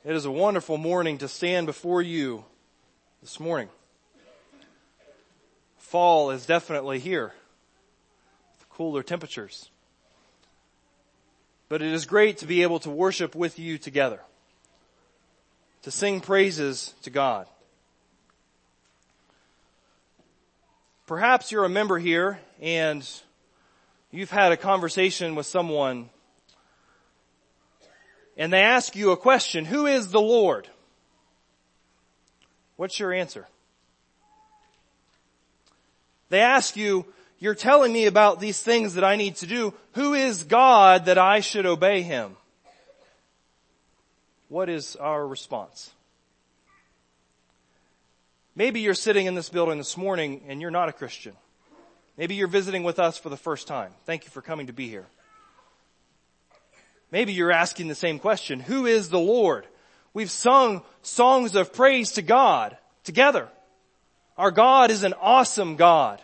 It is a wonderful morning to stand before you this morning. Fall is definitely here, with cooler temperatures. But it is great to be able to worship with you together, to sing praises to God. Perhaps you're a member here and you've had a conversation with someone and they ask you a question, who is the Lord? What's your answer? They ask you, you're telling me about these things that I need to do. Who is God that I should obey him? What is our response? Maybe you're sitting in this building this morning and you're not a Christian. Maybe you're visiting with us for the first time. Thank you for coming to be here. Maybe you're asking the same question. Who is the Lord? We've sung songs of praise to God together. Our God is an awesome God.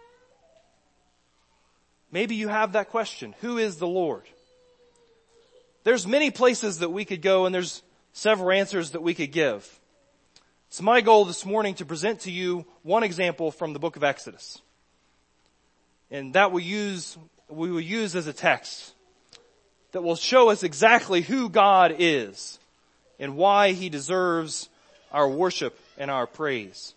Maybe you have that question. Who is the Lord? There's many places that we could go and there's several answers that we could give. It's my goal this morning to present to you one example from the book of Exodus. And that we will use as a text that will show us exactly who God is and why he deserves our worship and our praise.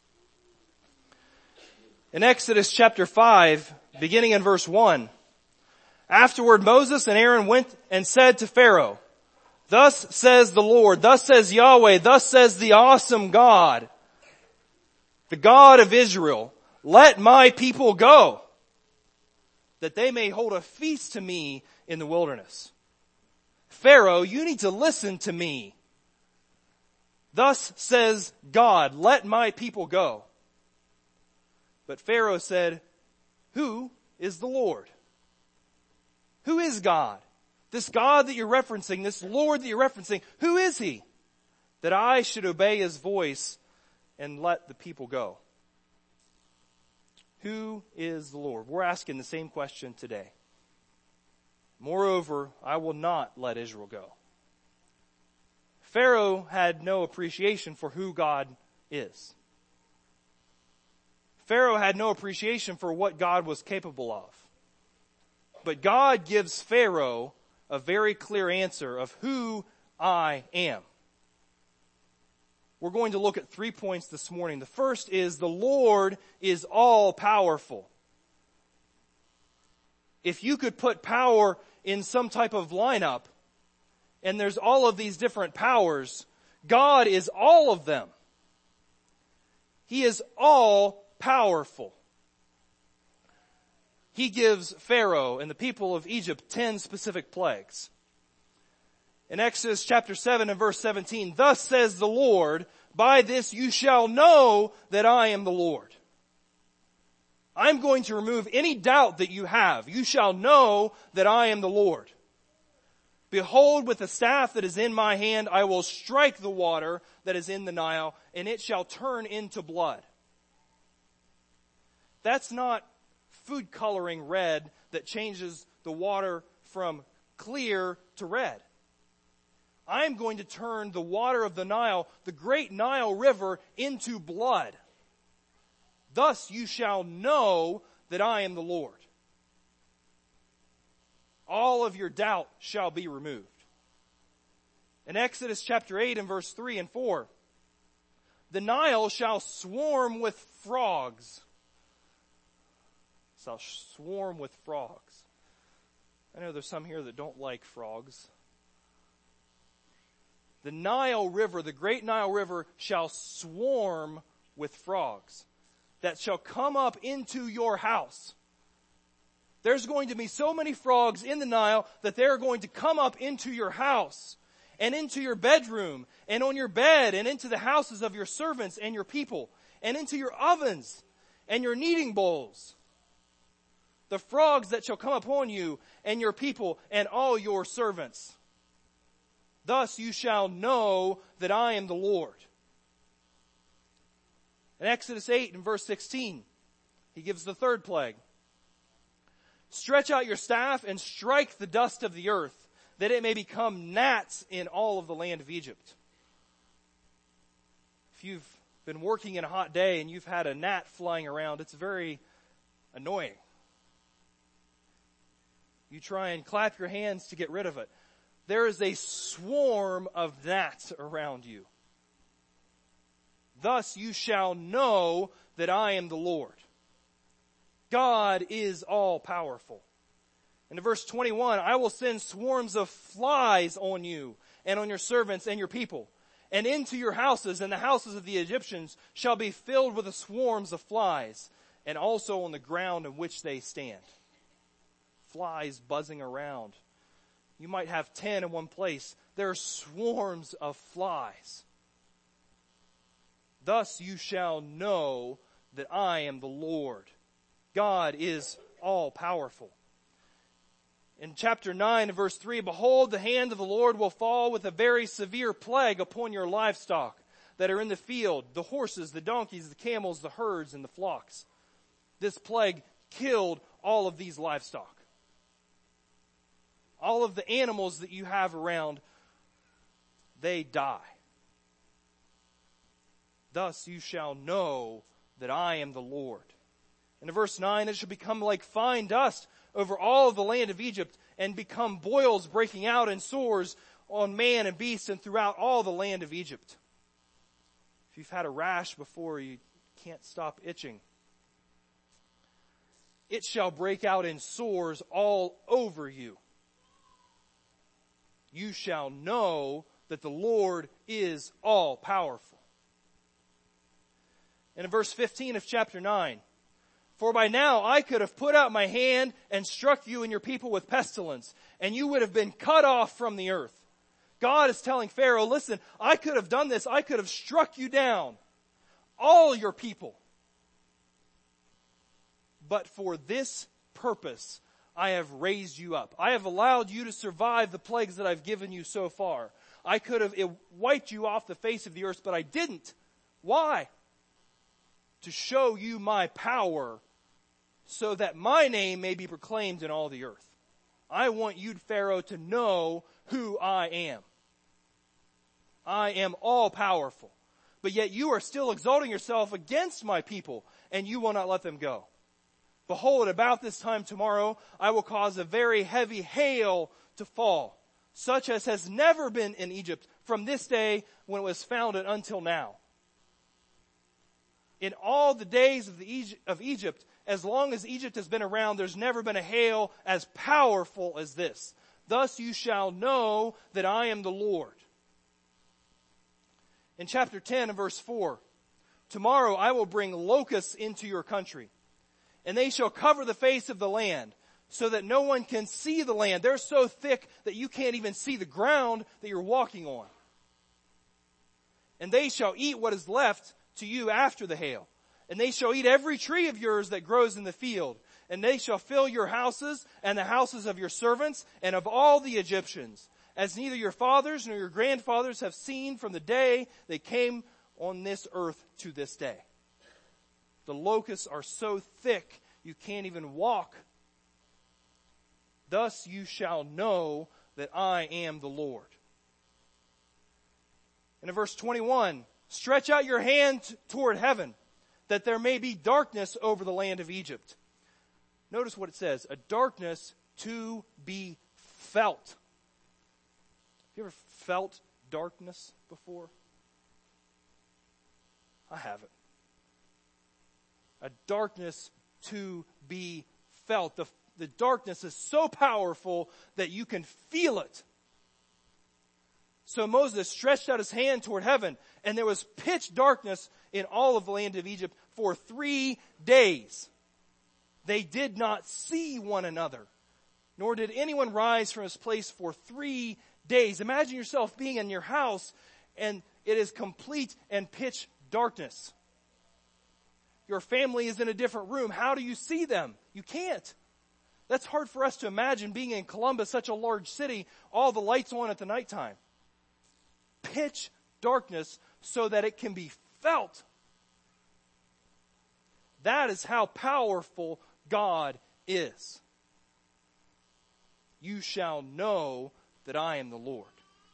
In Exodus chapter 5, beginning in verse 1, afterward Moses and Aaron went and said to Pharaoh, thus says the Lord, thus says Yahweh, thus says the awesome God, the God of Israel, let my people go, that they may hold a feast to me in the wilderness. Pharaoh, you need to listen to me. Thus says God, let my people go. But Pharaoh said, who is the Lord? Who is God? This God that you're referencing, this Lord that you're referencing, who is he? That I should obey his voice and let the people go. Who is the Lord? We're asking the same question today. Moreover, I will not let Israel go. Pharaoh had no appreciation for who God is. Pharaoh had no appreciation for what God was capable of. But God gives Pharaoh a very clear answer of who I am. We're going to look at 3 points this morning. The first is the Lord is all powerful. If you could put power in some type of lineup, and there's all of these different powers, God is all of them. He is all powerful. He gives Pharaoh and the people of Egypt 10 specific plagues. In Exodus chapter 7 and verse 17, thus says the Lord, by this you shall know that I am the Lord. I'm going to remove any doubt that you have. You shall know that I am the Lord. Behold, with the staff that is in my hand, I will strike the water that is in the Nile, and it shall turn into blood. That's not food coloring red that changes the water from clear to red. I'm going to turn the water of the Nile, the great Nile River, into blood. Thus you shall know that I am the Lord. All of your doubt shall be removed. In Exodus chapter 8 and verse 3 and 4, the Nile shall swarm with frogs. Shall swarm with frogs. I know there's some here that don't like frogs. The Nile River, the great Nile River, shall swarm with frogs that shall come up into your house. There's going to be so many frogs in the Nile that they're going to come up into your house and into your bedroom and on your bed and into the houses of your servants and your people and into your ovens and your kneading bowls. The frogs that shall come upon you and your people and all your servants. Thus you shall know that I am the Lord. In Exodus 8 and verse 16, he gives the third plague. Stretch out your staff and strike the dust of the earth, that it may become gnats in all of the land of Egypt. If you've been working in a hot day and you've had a gnat flying around, it's very annoying. You try and clap your hands to get rid of it. There is a swarm of gnats around you. Thus you shall know that I am the Lord. God is all powerful. And in verse 21, I will send swarms of flies on you and on your servants and your people, and into your houses, and the houses of the Egyptians shall be filled with the swarms of flies, and also on the ground on which they stand. Flies buzzing around. You might have 10 in one place. There are swarms of flies. Thus you shall know that I am the Lord. God is all powerful. In chapter 9 and verse 3, behold, the hand of the Lord will fall with a very severe plague upon your livestock that are in the field, the horses, the donkeys, the camels, the herds, and the flocks. This plague killed all of these livestock. All of the animals that you have around, they die. Thus you shall know that I am the Lord. And in verse 9, it shall become like fine dust over all of the land of Egypt, and become boils breaking out and sores on man and beast and throughout all the land of Egypt. If you've had a rash before, you can't stop itching. It shall break out in sores all over you. You shall know that the Lord is all powerful. And in verse 15 of chapter 9, for by now I could have put out my hand and struck you and your people with pestilence, and you would have been cut off from the earth. God is telling Pharaoh, listen, I could have done this. I could have struck you down, all your people. But for this purpose, I have raised you up. I have allowed you to survive the plagues that I've given you so far. I could have wiped you off the face of the earth, but I didn't. Why? To show you my power, so that my name may be proclaimed in all the earth. I want you, Pharaoh, to know who I am. I am all powerful. But yet you are still exalting yourself against my people, and you will not let them go. Behold, about this time tomorrow, I will cause a very heavy hail to fall, such as has never been in Egypt from this day when it was founded until now. In all the days of Egypt, as long as Egypt has been around, there's never been a hail as powerful as this. Thus you shall know that I am the Lord. In chapter 10 and verse 4, tomorrow I will bring locusts into your country, and they shall cover the face of the land, so that no one can see the land. They're so thick that you can't even see the ground that you're walking on. And they shall eat what is left to you after the hail. And they shall eat every tree of yours that grows in the field. And they shall fill your houses and the houses of your servants and of all the Egyptians, as neither your fathers nor your grandfathers have seen from the day they came on this earth to this day. The locusts are so thick you can't even walk. Thus you shall know that I am the Lord. And in verse 21, stretch out your hand toward heaven, that there may be darkness over the land of Egypt. Notice what it says, a darkness to be felt. Have you ever felt darkness before? I haven't. A darkness to be felt. The darkness is so powerful that you can feel it. So Moses stretched out his hand toward heaven, and there was pitch darkness in all of the land of Egypt for 3 days. They did not see one another, nor did anyone rise from his place for 3 days. Imagine yourself being in your house, and it is complete and pitch darkness. Your family is in a different room. How do you see them? You can't. That's hard for us to imagine, being in Columbus, such a large city, all the lights on at the nighttime. Pitch darkness so that it can be felt. That is how powerful God is. You shall know that I am the Lord.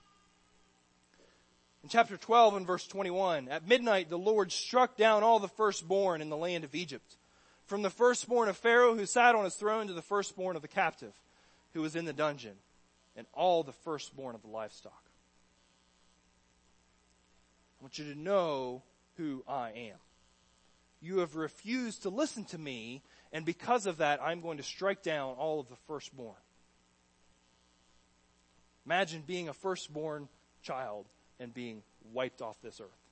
In chapter 12 and verse 21, at midnight the Lord struck down all the firstborn in the land of Egypt, from the firstborn of Pharaoh who sat on his throne to the firstborn of the captive who was in the dungeon, and all the firstborn of the livestock. I want you to know who I am. You have refused to listen to me, and because of that, I'm going to strike down all of the firstborn. Imagine being a firstborn child and being wiped off this earth.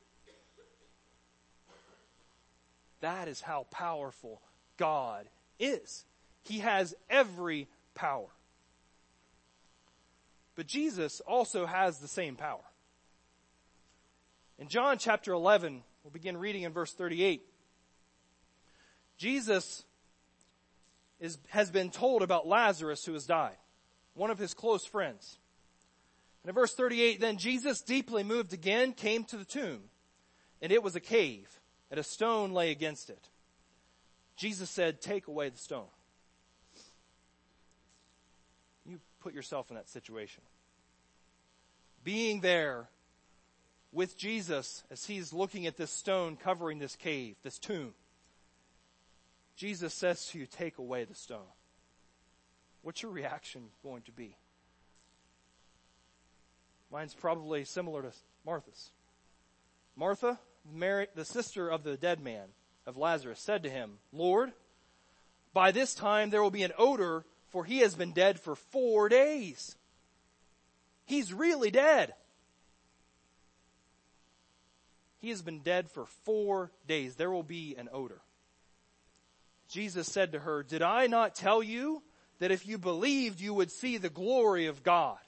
That is how powerful God is. He has every power. But Jesus also has the same power. In John chapter 11, we'll begin reading in verse 38. Jesus has been told about Lazarus who has died, one of his close friends. And in verse 38, then Jesus, deeply moved again, came to the tomb, and it was a cave, and a stone lay against it. Jesus said, take away the stone. You put yourself in that situation. Being there with Jesus as he's looking at this stone covering this cave, this tomb. Jesus says to you, take away the stone. What's your reaction going to be? Mine's probably similar to Martha's. Martha, Mary, the sister of the dead man, of Lazarus, said to him, Lord, by this time there will be an odor, for he has been dead for 4 days. He's really dead. He has been dead for 4 days. There will be an odor. Jesus said to her, did I not tell you that if you believed, you would see the glory of God?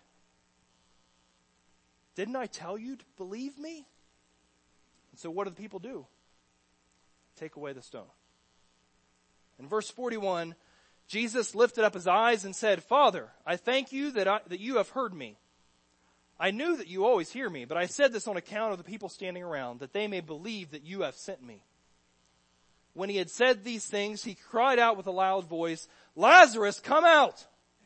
Didn't I tell you to believe me? And so what do the people do? Take away the stone. In verse 41, Jesus lifted up his eyes and said, Father, I thank you that you have heard me. I knew that you always hear me, but I said this on account of the people standing around, that they may believe that you have sent me. When he had said these things, he cried out with a loud voice, Lazarus, come out!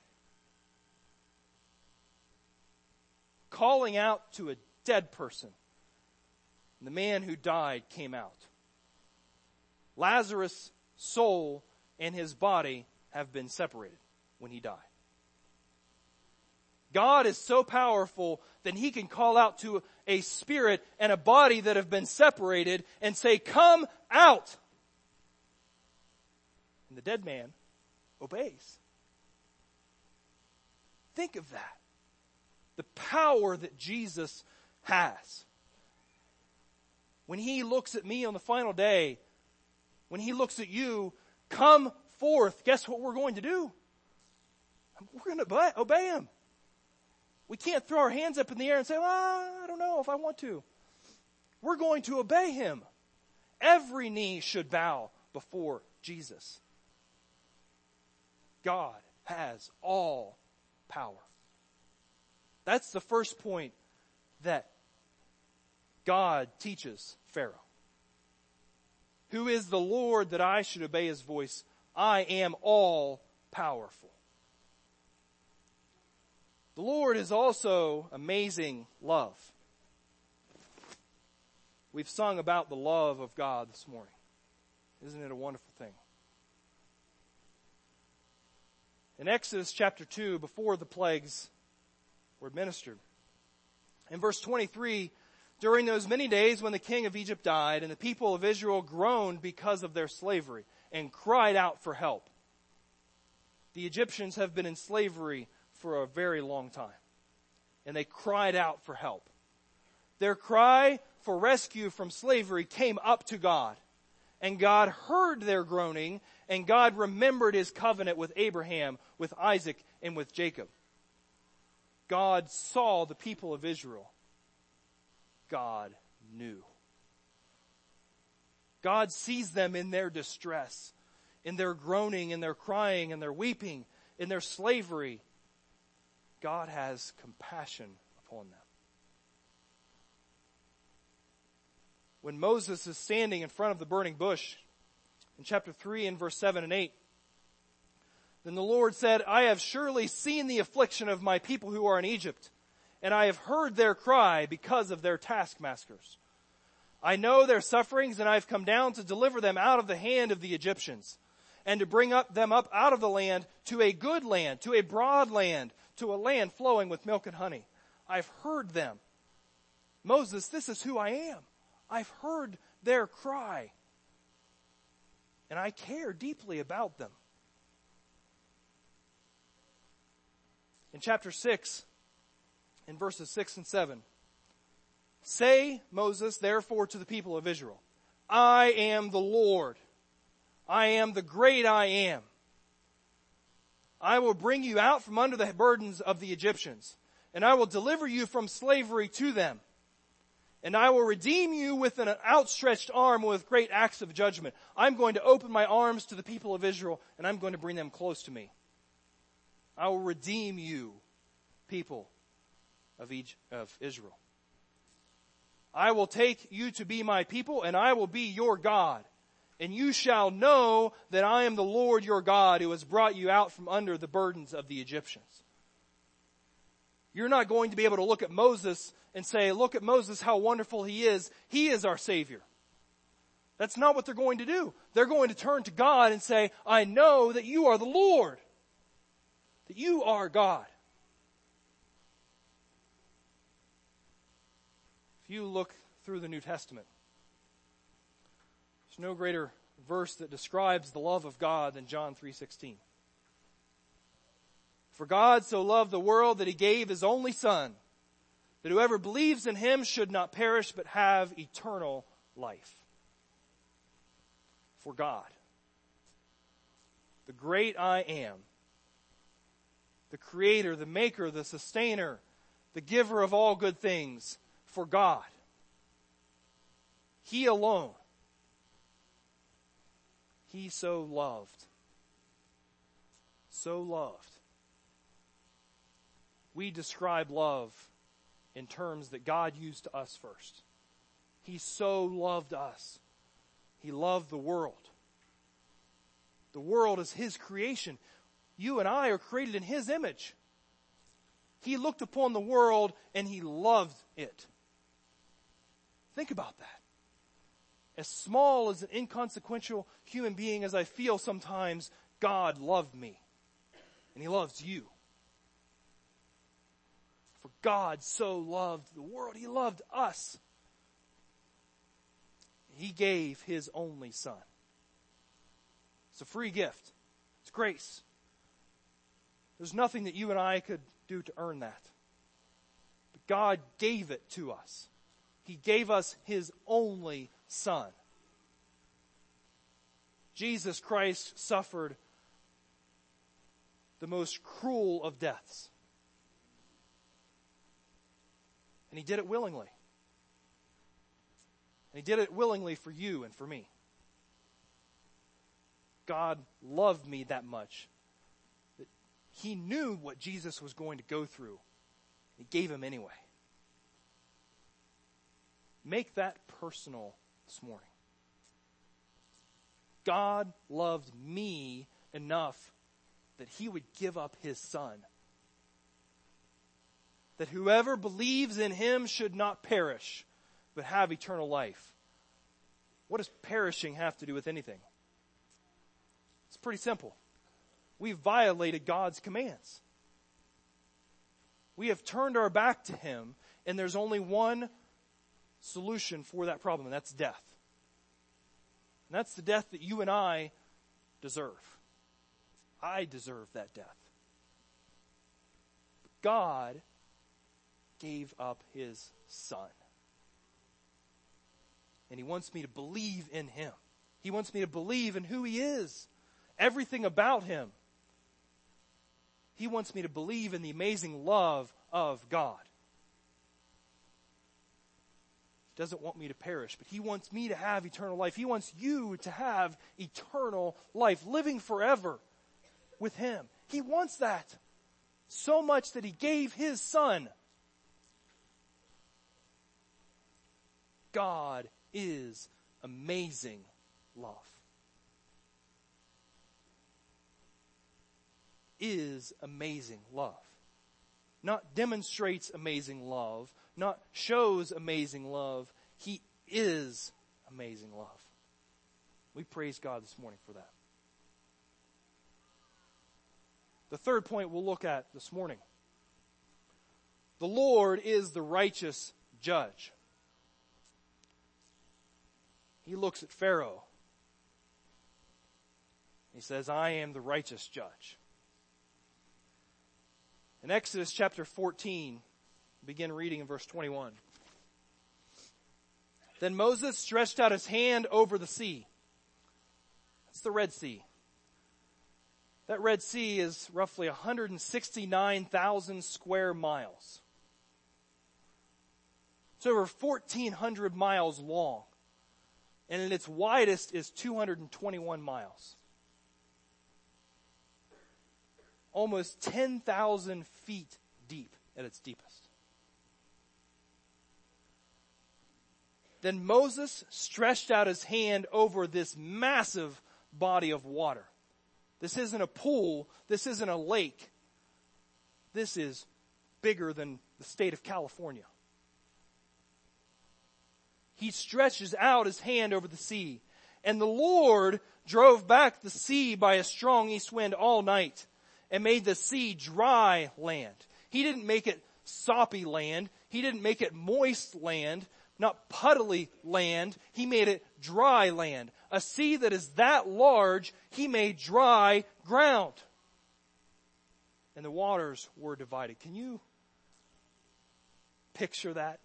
Calling out to a dead person. And the man who died came out. Lazarus' soul and his body have been separated when he died. God is so powerful that he can call out to a spirit and a body that have been separated and say, come out! And the dead man obeys. Think of that. The power that Jesus has. When he looks at me on the final day, when he looks at you, come forth, guess what we're going to do? We're going to obey him. We can't throw our hands up in the air and say, well, I don't know if I want to. We're going to obey him. Every knee should bow before Jesus. God has all power. That's the first point that God teaches Pharaoh. Who is the Lord that I should obey his voice? I am all powerful. The Lord is also amazing love. We've sung about the love of God this morning. Isn't it a wonderful thing? In Exodus chapter 2, before the plagues were administered, in verse 23, during those many days when the king of Egypt died and the people of Israel groaned because of their slavery and cried out for help. The Egyptians have been in slavery for a very long time. And they cried out for help. Their cry for rescue from slavery came up to God. And God heard their groaning, and God remembered his covenant with Abraham, with Isaac, and with Jacob. God saw the people of Israel. God knew. God sees them in their distress, in their groaning, in their crying, in their weeping, in their slavery. God has compassion upon them. When Moses is standing in front of the burning bush, in chapter 3 and verse 7 and 8, Then the Lord said, I have surely seen the affliction of my people who are in Egypt, and I have heard their cry because of their taskmasters. I know their sufferings, and I have come down to deliver them out of the hand of the Egyptians, and to bring them up out of the land to a good land, to a broad land, to a land flowing with milk and honey. I've heard them. Moses, this is who I am. I've heard their cry, and I care deeply about them. In chapter 6, in verses 6 and 7, say, Moses, therefore to the people of Israel, I am the Lord. I am the great I am. I will bring you out from under the burdens of the Egyptians, and I will deliver you from slavery to them. And I will redeem you with an outstretched arm with great acts of judgment. I'm going to open my arms to the people of Israel, and I'm going to bring them close to me. I will redeem you, people of Israel. I will take you to be my people, and I will be your God. And you shall know that I am the Lord your God who has brought you out from under the burdens of the Egyptians. You're not going to be able to look at Moses and say, look at Moses, how wonderful he is. He is our Savior. That's not what they're going to do. They're going to turn to God and say, I know that you are the Lord. That you are God. If you look through the New Testament, there's no greater verse that describes the love of God than John 3:16. For God so loved the world that he gave his only Son, that whoever believes in him should not perish but have eternal life. For God, the great I am, the creator, the maker, the sustainer, the giver of all good things, for God, he alone, he so loved. So loved. We describe love in terms that God used to us first. He so loved us. He loved the world. The world is his creation. You and I are created in his image. He looked upon the world and he loved it. Think about that. As small as an inconsequential human being as I feel sometimes, God loved me. And he loves you. For God so loved the world. He loved us. He gave his only Son. It's a free gift. It's grace. There's nothing that you and I could do to earn that. But God gave it to us. He gave us his only Son. Jesus Christ suffered the most cruel of deaths. And he did it willingly. And he did it willingly for you and for me. God loved me that much that he knew what Jesus was going to go through. He gave him anyway. Make that personal this morning. God loved me enough that he would give up his Son. That whoever believes in him should not perish, but have eternal life. What does perishing have to do with anything? It's pretty simple. We've violated God's commands. We have turned our back to him, and there's only one solution for that problem, and that's death. And that's the death that you and I deserve. I deserve that death. But God gave up his Son. And he wants me to believe in him. He wants me to believe in who he is. Everything about him. He wants me to believe in the amazing love of God. He doesn't want me to perish, but he wants me to have eternal life. He wants you to have eternal life, living forever with him. He wants that so much that he gave his Son. God is amazing love. is amazing love. Not demonstrates amazing love, not shows amazing love. He is amazing love. We praise God this morning for that. The third point we'll look at this morning. The Lord is the righteous judge. He looks at Pharaoh. He says, I am the righteous judge. In Exodus chapter 14, begin reading in verse 21. Then Moses stretched out his hand over the sea. That's the Red Sea. That Red Sea is roughly 169,000 square miles. It's over 1,400 miles long. And in its widest is 221 miles. Almost 10,000 feet deep at its deepest. Then Moses stretched out his hand over this massive body of water. This isn't a pool. This isn't a lake. This is bigger than the state of California. He stretches out his hand over the sea. And the Lord drove back the sea by a strong east wind all night and made the sea dry land. He didn't make it soppy land. He didn't make it moist land, not puddly land. He made it dry land. A sea that is that large, he made dry ground. And the waters were divided. Can you picture that?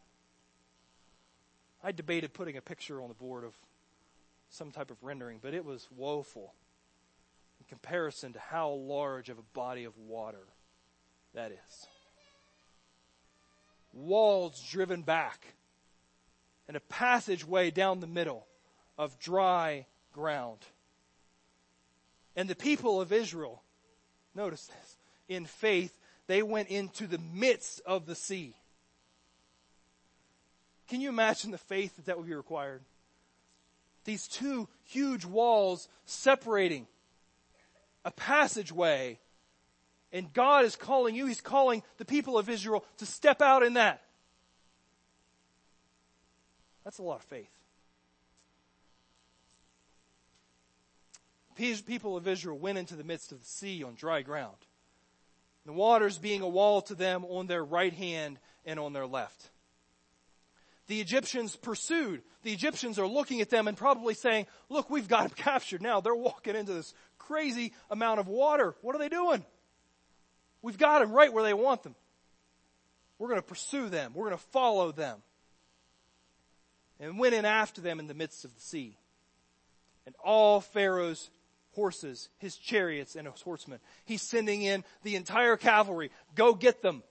I debated putting a picture on the board of some type of rendering, but it was woeful in comparison to how large of a body of water that is. Walls driven back and a passageway down the middle of dry ground. And the people of Israel, notice this, in faith, they went into the midst of the sea. Can you imagine the faith that would be required? These two huge walls separating a passageway. And God is calling you, He's calling the people of Israel to step out in that. That's a lot of faith. People of Israel went into the midst of the sea on dry ground. The waters being a wall to them on their right hand and on their left. The Egyptians pursued. The Egyptians are looking at them and probably saying, look, we've got them captured now. They're walking into this crazy amount of water. What are they doing? We've got them right where they want them. We're going to pursue them. We're going to follow them. And went in after them in the midst of the sea. And all Pharaoh's horses, his chariots, and his horsemen. He's sending in the entire cavalry. Go get them.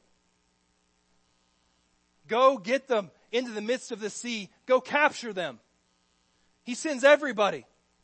Go get them into the midst of the sea. Go capture them. He sends everybody.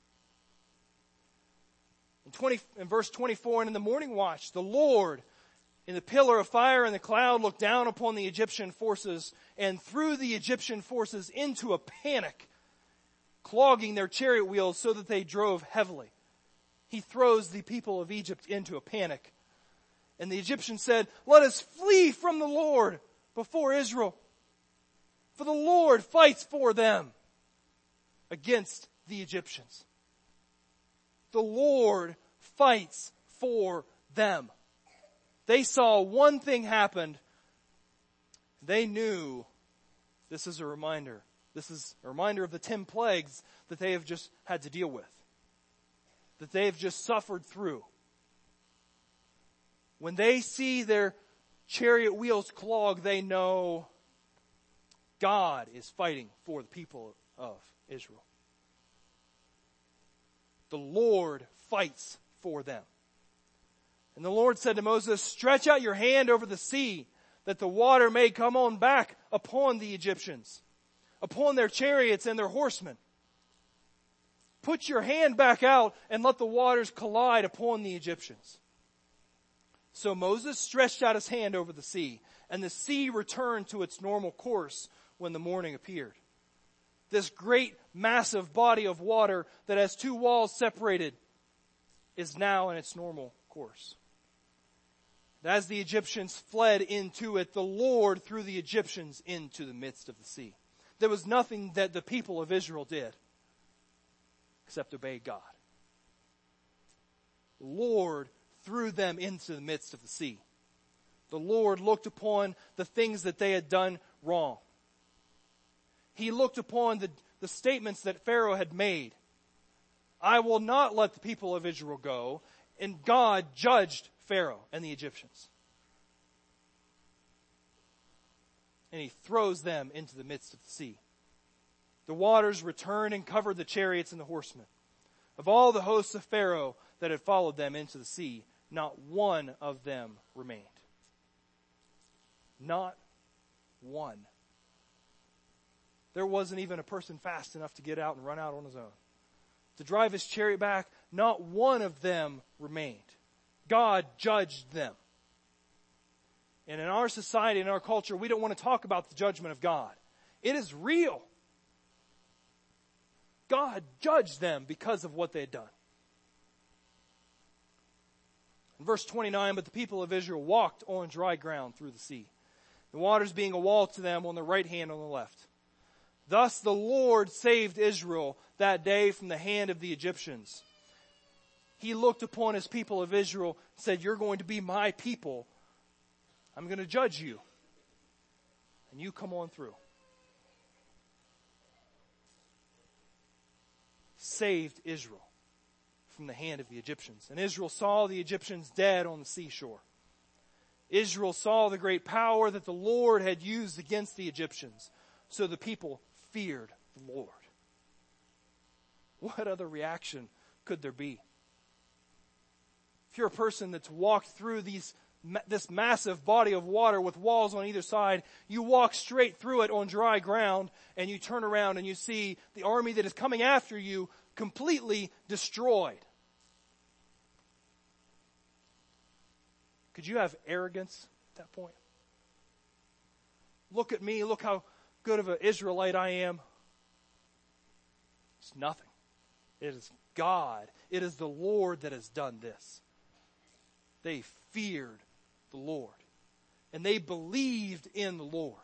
In verse 24, and in the morning watch, the Lord in the pillar of fire and the cloud looked down upon the Egyptian forces and threw the Egyptian forces into a panic, clogging their chariot wheels so that they drove heavily. He throws the people of Egypt into a panic. And the Egyptians said, let us flee from the Lord before Israel. For the Lord fights for them against the Egyptians. The Lord fights for them. They saw one thing happen. They knew this is a reminder. This is a reminder of the 10 plagues that they have just had to deal with. That they have just suffered through. When they see their chariot wheels clog, they know God is fighting for the people of Israel. The Lord fights for them. And the Lord said to Moses, stretch out your hand over the sea, that the water may come on back upon the Egyptians, upon their chariots and their horsemen. Put your hand back out and let the waters collide upon the Egyptians. So Moses stretched out his hand over the sea, and the sea returned to its normal course when the morning appeared. This great, massive body of water that has two walls separated is now in its normal course. As the Egyptians fled into it, the Lord threw the Egyptians into the midst of the sea. There was nothing that the people of Israel did except obey God. The Lord threw them into the midst of the sea. The Lord looked upon the things that they had done wrong. He looked upon the statements that Pharaoh had made. I will not let the people of Israel go. And God judged Pharaoh and the Egyptians. And He throws them into the midst of the sea. The waters returned and covered the chariots and the horsemen. Of all the hosts of Pharaoh that had followed them into the sea, not one of them remained. Not one. There wasn't even a person fast enough to get out and run out on his own. To drive his chariot back, not one of them remained. God judged them. And in our society, in our culture, we don't want to talk about the judgment of God. It is real. God judged them because of what they had done. In verse 29, but the people of Israel walked on dry ground through the sea, the waters being a wall to them on the right hand and on the left. Thus the Lord saved Israel that day from the hand of the Egyptians. He looked upon His people of Israel and said, you're going to be my people. I'm going to judge you. And you come on through. Saved Israel from the hand of the Egyptians. And Israel saw the Egyptians dead on the seashore. Israel saw the great power that the Lord had used against the Egyptians. So the people feared the Lord. What other reaction could there be? If you're a person that's walked through this massive body of water with walls on either side, you walk straight through it on dry ground and you turn around and you see the army that is coming after you completely destroyed. Could you have arrogance at that point? Look at me, look how good of an Israelite I am. It's nothing. It is God. It is the Lord that has done this. They feared the Lord. And they believed in the Lord.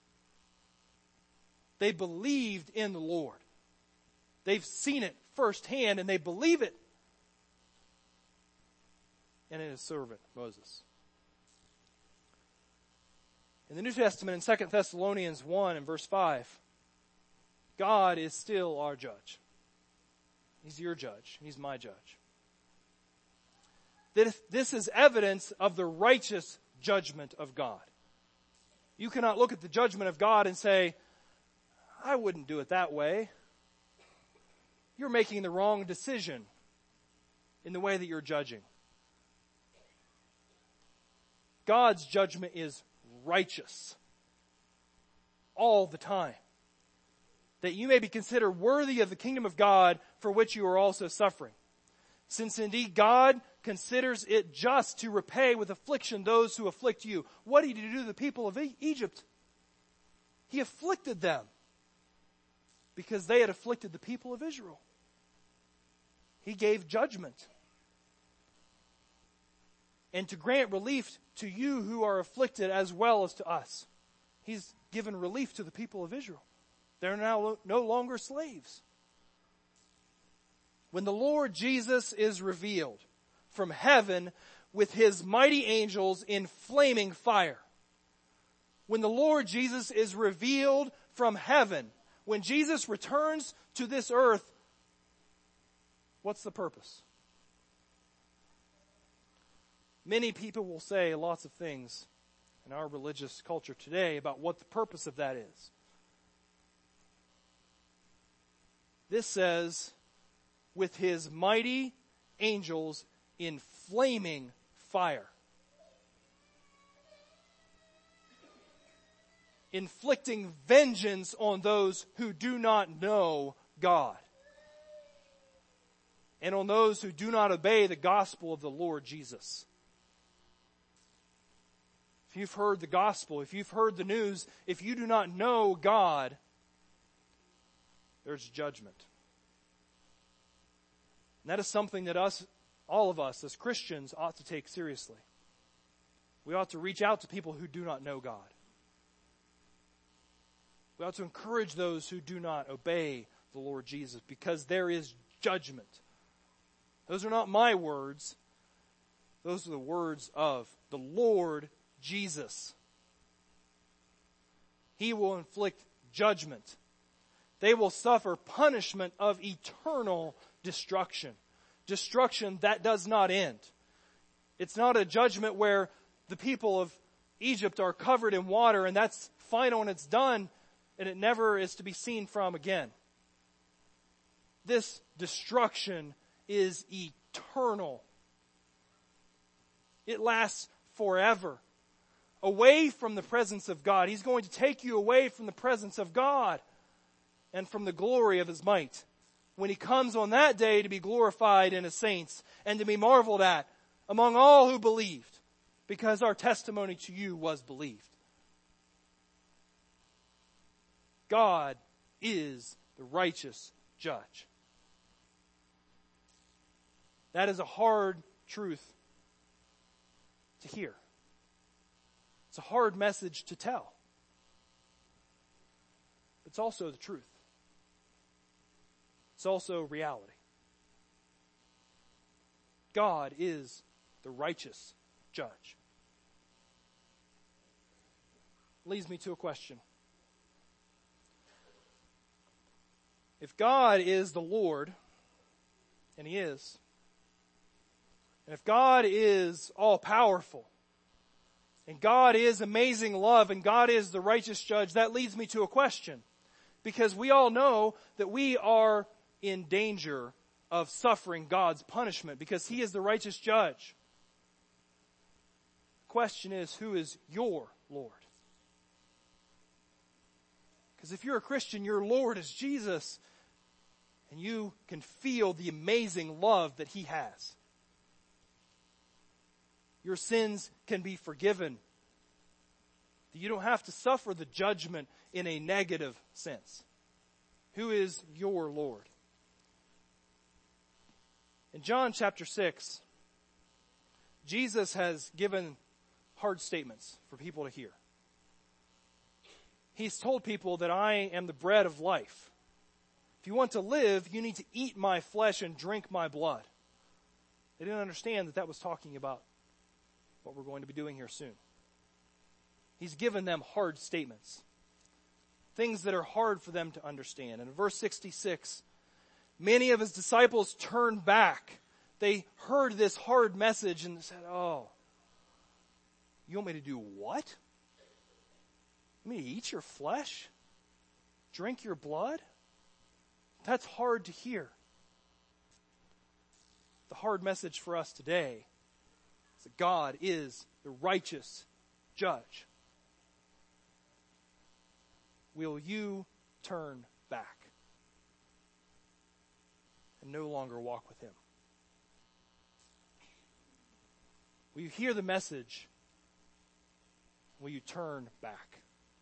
They believed in the Lord. They've seen it firsthand and they believe it. And in His servant, Moses. In the New Testament, in 2 Thessalonians 1 and verse 5, God is still our judge. He's your judge. He's my judge. This is evidence of the righteous judgment of God. You cannot look at the judgment of God and say, I wouldn't do it that way. You're making the wrong decision in the way that you're judging. God's judgment is righteous all the time, that you may be considered worthy of the kingdom of God for which you are also suffering. Since indeed God considers it just to repay with affliction those who afflict you. What did He do to the people of Egypt? He afflicted them because they had afflicted the people of Israel. He gave judgment. And to grant relief to you who are afflicted as well as to us. He's given relief to the people of Israel. They're now no longer slaves. When the Lord Jesus is revealed from heaven with His mighty angels in flaming fire. When the Lord Jesus is revealed from heaven, when Jesus returns to this earth, what's the purpose? Many people will say lots of things in our religious culture today about what the purpose of that is. This says, with His mighty angels in flaming fire. Inflicting vengeance on those who do not know God. And on those who do not obey the gospel of the Lord Jesus. If you've heard the gospel, if you've heard the news, if you do not know God, there's judgment. And that is something that all of us as Christians ought to take seriously. We ought to reach out to people who do not know God. We ought to encourage those who do not obey the Lord Jesus, because there is judgment. Those are not my words. Those are the words of the Lord Jesus. He will inflict judgment. They will suffer punishment of eternal destruction. Destruction that does not end. It's not a judgment where the people of Egypt are covered in water and that's final and it's done and it never is to be seen from again. This destruction is eternal. It lasts forever. Away from the presence of God. He's going to take you away from the presence of God and from the glory of His might. When He comes on that day to be glorified in His saints and to be marveled at among all who believed, because our testimony to you was believed. God is the righteous judge. That is a hard truth to hear. It's a hard message to tell. It's also the truth. It's also reality. God is the righteous judge. Leads me to a question. If God is the Lord, and He is, and if God is all-powerful, and God is amazing love, and God is the righteous judge, that leads me to a question. Because we all know that we are in danger of suffering God's punishment, because He is the righteous judge. The question is, who is your Lord? Because if you're a Christian, your Lord is Jesus, and you can feel the amazing love that He has. Your sins can be forgiven. You don't have to suffer the judgment in a negative sense. Who is your Lord? In John chapter 6, Jesus has given hard statements for people to hear. He's told people that I am the bread of life. If you want to live, you need to eat my flesh and drink my blood. They didn't understand that that was talking about what we're going to be doing here soon. He's given them hard statements. Things that are hard for them to understand. And in verse 66, many of His disciples turned back. They heard this hard message and said, "Oh, you want me to do what? You want me to eat your flesh? Drink your blood?" That's hard to hear. The hard message for us today is that God is the righteous judge. Will you turn back and no longer walk with Him? Will you hear the message? Will you turn back?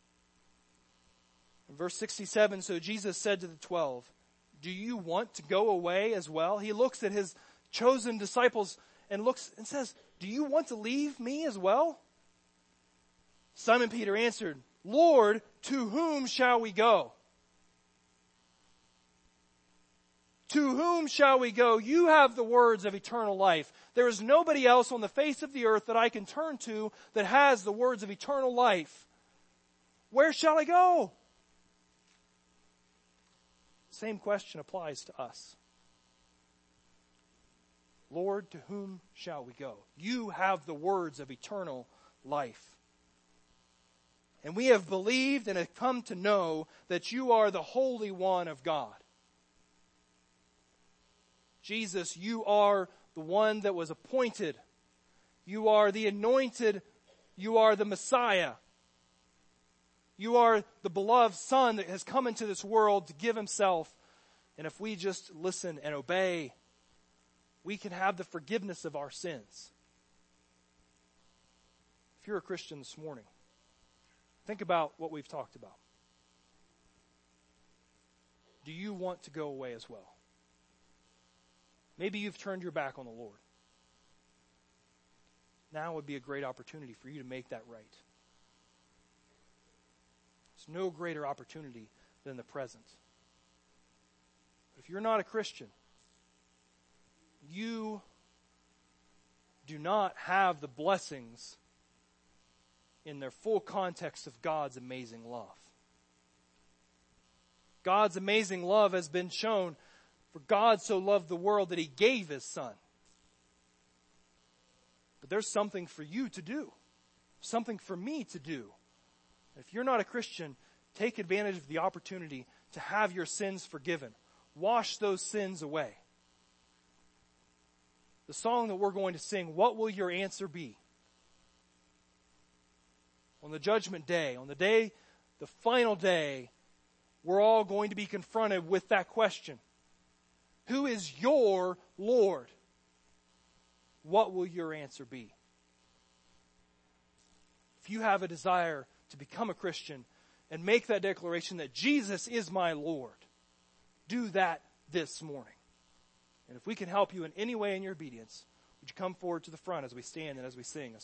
In verse 67, so Jesus said to the 12, "Do you want to go away as well?" He looks at His chosen disciples and looks and says, "Do you want to leave me as well?" Simon Peter answered, "Lord, to whom shall we go?" To whom shall we go? You have the words of eternal life. There is nobody else on the face of the earth that I can turn to that has the words of eternal life. Where shall I go? Same question applies to us. Lord, to whom shall we go? You have the words of eternal life. And we have believed and have come to know that you are the Holy One of God. Jesus, you are the one that was appointed. You are the anointed. You are the Messiah. You are the beloved Son that has come into this world to give Himself. And if we just listen and obey, we can have the forgiveness of our sins. If you're a Christian this morning, think about what we've talked about. Do you want to go away as well? Maybe you've turned your back on the Lord. now would be a great opportunity for you to make that right. There's no greater opportunity than the present. But if you're not a Christian, you do not have the blessings in their full context of God's amazing love. God's amazing love has been shown, for God so loved the world that He gave His Son. But there's something for you to do, something for me to do. If you're not a Christian, take advantage of the opportunity to have your sins forgiven. Wash those sins away. The song that we're going to sing, what will your answer be? On the judgment day, on the day, the final day, we're all going to be confronted with that question. Who is your Lord? What will your answer be? If you have a desire to become a Christian and make that declaration that Jesus is my Lord, do that this morning. And if we can help you in any way in your obedience, would you come forward to the front as we stand and as we sing?